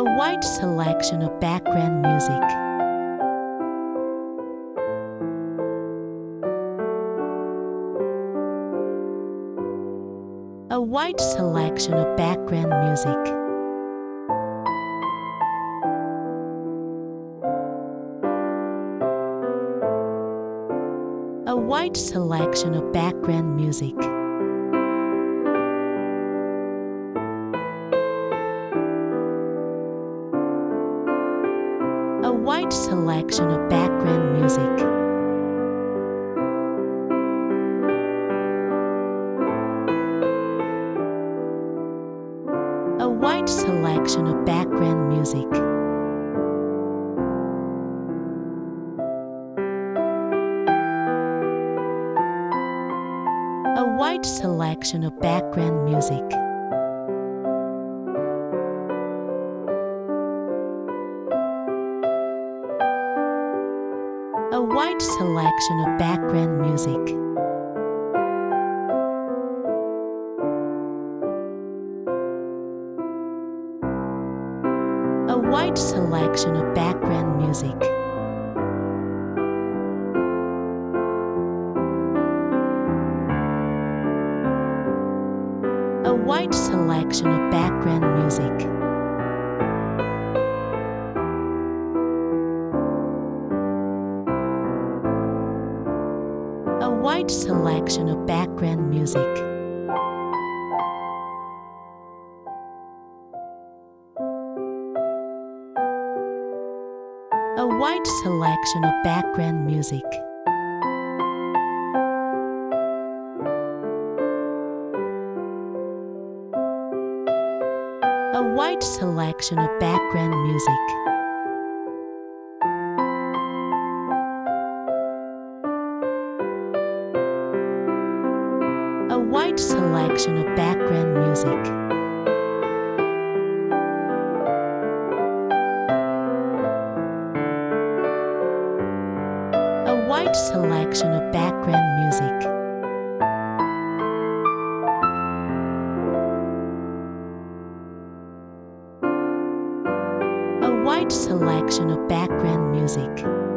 A wide selection of background music. A wide selection of background music. A wide selection of background music. A wide selection of background music. A wide selection of background music. A wide selection of background music. A wide selection of background music. A wide selection of background music. A wide selection of background music. A wide selection of background music. A wide selection of background music. A wide selection of background music. A wide selection of background music. A wide selection of background music. A wide selection of background music.